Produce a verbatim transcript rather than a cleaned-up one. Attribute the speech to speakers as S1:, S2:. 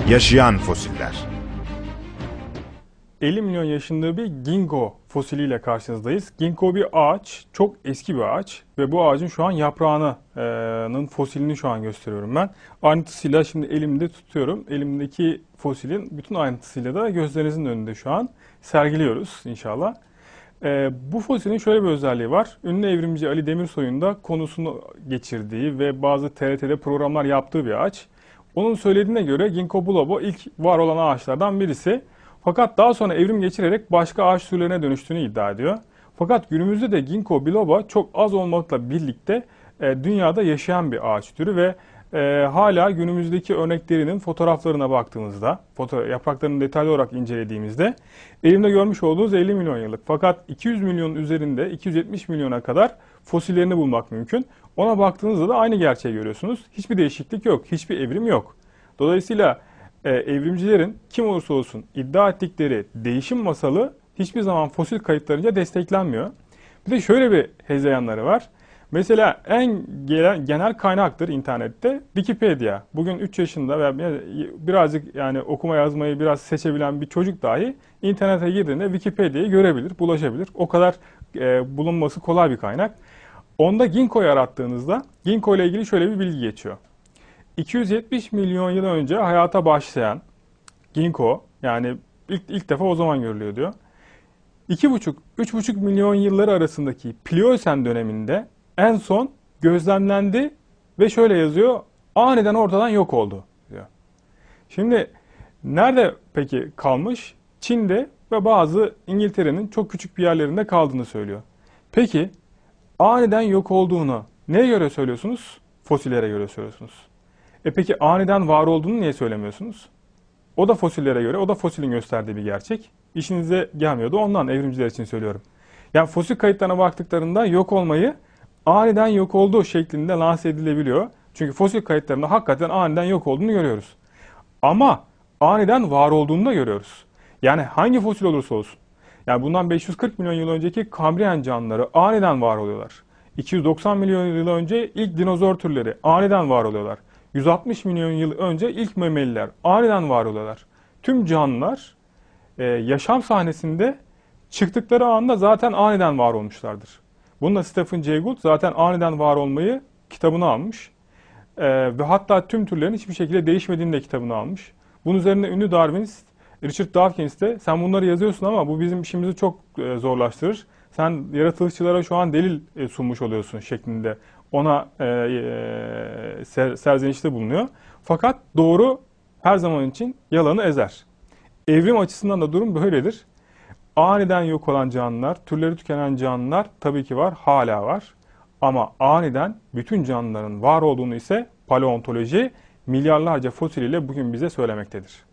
S1: Yaşayan fosiller.
S2: elli milyon yaşında bir ginkgo fosiliyle karşınızdayız. Ginkgo bir ağaç, çok eski bir ağaç ve bu ağacın şu an yaprağının fosilini şu an gösteriyorum ben. Ayrıntısıyla şimdi elimde tutuyorum. Elimdeki fosilin bütün ayrıntısıyla da gözlerinizin önünde şu an sergiliyoruz inşallah. Ee, bu fosilin şöyle bir özelliği var. Ünlü evrimci Ali Demirsoy'un da konusunu geçirdiği ve bazı T R T'de programlar yaptığı bir ağaç. Onun söylediğine göre Ginkgo biloba ilk var olan ağaçlardan birisi. Fakat daha sonra evrim geçirerek başka ağaç türlerine dönüştüğünü iddia ediyor. Fakat günümüzde de Ginkgo biloba çok az olmakla birlikte e, dünyada yaşayan bir ağaç türü ve e, hala günümüzdeki örneklerinin fotoğraflarına baktığımızda, foto yapraklarını detaylı olarak incelediğimizde elimde görmüş olduğunuz elli milyon yıllık. Fakat iki yüz milyonun üzerinde iki yüz yetmiş milyona kadar fosillerini bulmak mümkün. Ona baktığınızda da aynı gerçeği görüyorsunuz. Hiçbir değişiklik yok, hiçbir evrim yok. Dolayısıyla e, evrimcilerin kim olursa olsun iddia ettikleri değişim masalı hiçbir zaman fosil kayıtlarınca desteklenmiyor. Bir de şöyle bir hezeyanları var. Mesela en genel kaynaktır internette Wikipedia. Bugün üç yaşında ve birazcık yani okuma yazmayı biraz seçebilen bir çocuk dahi internete girdiğinde Wikipedia'yı görebilir, bulaşabilir. O kadar e, bulunması kolay bir kaynak. Onda Ginkgo'yu arattığınızda Ginkgo ile ilgili şöyle bir bilgi geçiyor. iki yüz yetmiş milyon yıl önce hayata başlayan Ginkgo, yani ilk, ilk defa o zaman görülüyor diyor. iki buçuk üç buçuk milyon yılları arasındaki Pliyosen döneminde en son gözlemlendi ve şöyle yazıyor, aniden ortadan yok oldu diyor. Şimdi nerede peki kalmış? Çin'de ve bazı İngiltere'nin çok küçük bir yerlerinde kaldığını söylüyor. Peki aniden yok olduğunu neye göre söylüyorsunuz? Fosillere göre söylüyorsunuz. E peki aniden var olduğunu niye söylemiyorsunuz? O da fosillere göre, o da fosilin gösterdiği bir gerçek. İşinize gelmiyordu, ondan evrimciler için söylüyorum. Yani fosil kayıtlarına baktıklarında yok olmayı aniden yok olduğu şeklinde lanse edilebiliyor. Çünkü fosil kayıtlarında hakikaten aniden yok olduğunu görüyoruz. Ama aniden var olduğunu da görüyoruz. Yani hangi fosil olursa olsun. Yani bundan beş yüz kırk milyon yıl önceki Kambriyen canlıları aniden var oluyorlar. iki yüz doksan milyon yıl önce ilk dinozor türleri aniden var oluyorlar. yüz altmış milyon yıl önce ilk memeliler aniden var oluyorlar. Tüm canlılar e, yaşam sahnesinde çıktıkları anda zaten aniden var olmuşlardır. Bunu da Stephen Jay Gould zaten aniden var olmayı kitabına almış. E, ve hatta tüm türlerin hiçbir şekilde değişmediğini de kitabına almış. Bunun üzerine ünlü Darwinist Richard Dawkins de sen bunları yazıyorsun ama bu bizim işimizi çok e, zorlaştırır. Sen yaratılışçılara şu an delil e, sunmuş oluyorsun şeklinde ona e, e, ser, serzenişte bulunuyor. Fakat doğru her zaman için yalanı ezer. Evrim açısından da durum böyledir. Aniden yok olan canlılar, türleri tükenen canlılar tabii ki var, hala var. Ama aniden bütün canlıların var olduğunu ise paleontoloji milyarlarca fosil ile bugün bize söylemektedir.